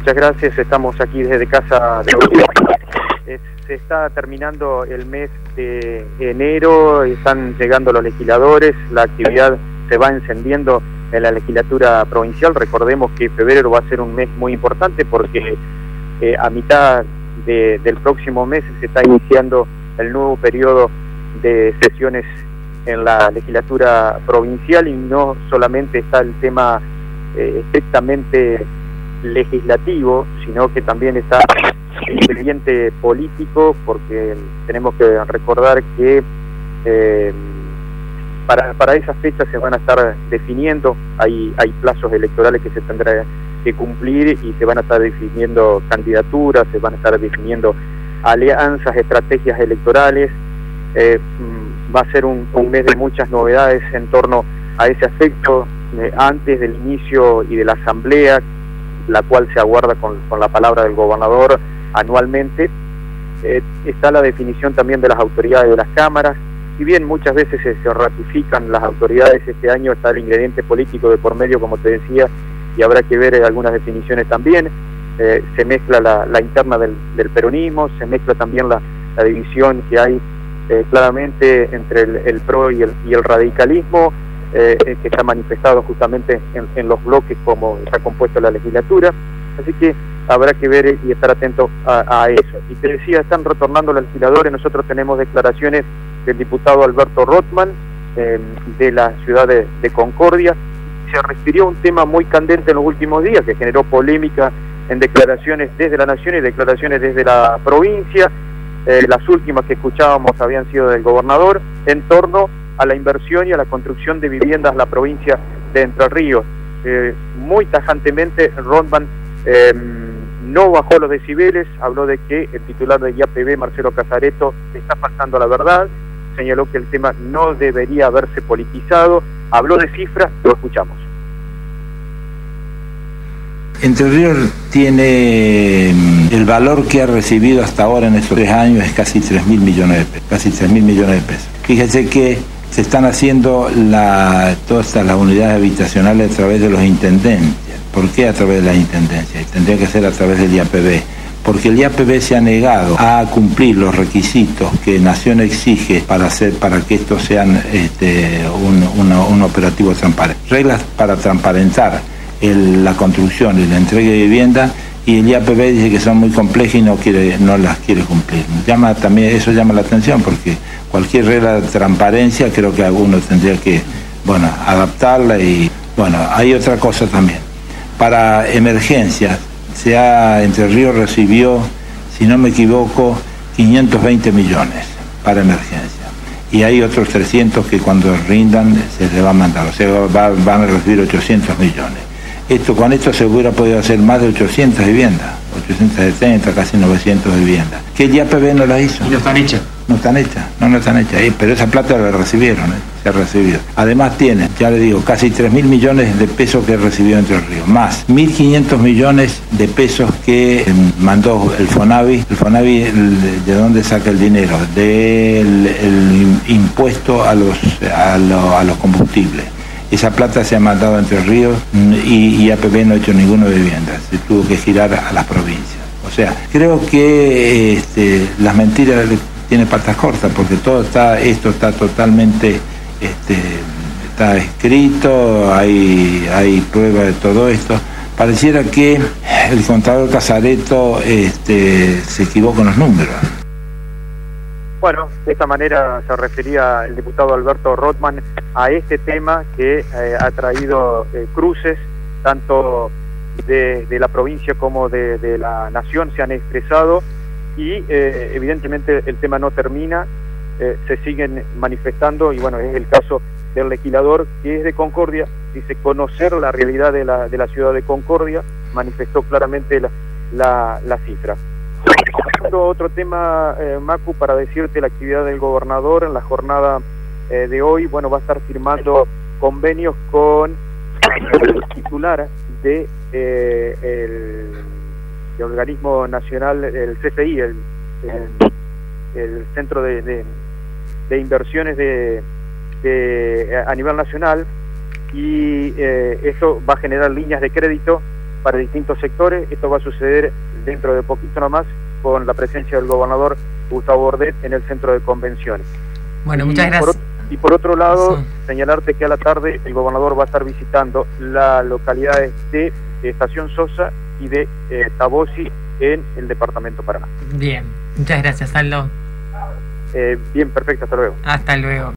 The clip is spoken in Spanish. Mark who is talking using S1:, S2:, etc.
S1: muchas gracias. Estamos aquí desde Casa de Se está terminando el mes de enero, están llegando los legisladores, la actividad se va encendiendo en la legislatura provincial. Recordemos que febrero va a ser un mes muy importante porque a mitad del próximo mes se está iniciando el nuevo periodo de sesiones en la legislatura provincial, y no solamente está el tema estrictamente legislativo, sino que también está el expediente político, porque tenemos que recordar que para esas fechas se van a estar definiendo, hay plazos electorales que se tendrán que cumplir y se van a estar definiendo candidaturas, se van a estar definiendo alianzas, estrategias electorales. Va a ser un mes de muchas novedades en torno a ese aspecto, antes del inicio y de la asamblea, la cual se aguarda con la palabra del gobernador anualmente. Está la definición también de las autoridades de las cámaras. Si bien muchas veces se ratifican las autoridades, este año está el ingrediente político de por medio, como te decía, y habrá que ver algunas definiciones también. Se mezcla la interna del peronismo, se mezcla también la división que hay claramente entre el PRO y el radicalismo, que está manifestado justamente en los bloques como está compuesta la legislatura. Así que habrá que ver y estar atento a eso. Y te decía, están retornando los legisladores. Nosotros tenemos declaraciones del diputado Alberto Rothman, de la ciudad de Concordia. Se refirió a un tema muy candente en los últimos días, que generó polémica en declaraciones desde la Nación y declaraciones desde la provincia. Las últimas que escuchábamos habían sido del gobernador, en torno a la inversión y a la construcción de viviendas en la provincia de Entre Ríos. Muy tajantemente, Rothman no bajó los decibeles, habló de que el titular del IAPB, Marcelo Casareto, está faltando la verdad, señaló que el tema no debería haberse politizado, habló de cifras, lo escuchamos.
S2: Entre Ríos tiene el valor que ha recibido hasta ahora en estos 3 años, es casi 3.000 millones de pesos, casi 3.000 millones de pesos. Fíjese que se están haciendo todas las unidades habitacionales a través de los intendentes. ¿Por qué a través de las intendencias? Tendría que ser a través del IAPB, porque el IAPB se ha negado a cumplir los requisitos que Nación exige para que estos sean un operativo transparente. Reglas para transparentar la construcción y la entrega de vivienda, y el IAPB dice que son muy complejas y no las quiere cumplir. Eso llama la atención, porque cualquier regla de transparencia creo que alguno tendría que adaptarla. Y hay otra cosa también. Para emergencias, Entre Ríos recibió, si no me equivoco, 520 millones para emergencia. Y hay otros 300 que cuando rindan se les va a mandar, o sea, van a recibir 800 millones. Con esto se hubiera podido hacer más de 800 viviendas, 870, casi 900 viviendas. Que el IAPB no la hizo.
S3: ¿Y no están hechas?
S2: No están hechas, pero esa plata la recibieron, se ha recibido. Además tiene, ya le digo, casi 3.000 millones de pesos que recibió Entre Ríos, más 1.500 millones de pesos que mandó el FONAVI. El FONAVI, ¿de dónde saca el dinero? Del impuesto a los combustibles. Esa plata se ha mandado a Entre Ríos y IAPB no ha hecho ninguna vivienda, se tuvo que girar a las provincias. O sea, creo que las mentiras tienen patas cortas, porque esto está totalmente está escrito, hay pruebas de todo esto. Pareciera que el contador Casareto se equivocó en los números.
S1: Bueno, de esta manera se refería el diputado Alberto Rothman a este tema que ha traído cruces, tanto de la provincia como de la Nación se han expresado, y evidentemente el tema no termina, se siguen manifestando, y es el caso del legislador que es de Concordia, dice conocer la realidad de la ciudad de Concordia, manifestó claramente la cifra. Otro tema, Macu, para decirte la actividad del gobernador en la jornada de hoy, va a estar firmando convenios con el titular de el organismo nacional, el CFI, el Centro de Inversiones a nivel nacional, y esto va a generar líneas de crédito para distintos sectores. Esto va a suceder dentro de poquito nomás con la presencia del gobernador Gustavo Bordet en el centro de convenciones.
S3: Bueno, muchas gracias.
S1: Por otro lado,
S3: sí,
S1: señalarte que a la tarde el gobernador va a estar visitando las localidades de Estación Sosa y de Tabosi en el departamento Paraná.
S3: Bien, muchas gracias, Aldo.
S1: Bien, perfecto, hasta luego.
S3: Hasta luego.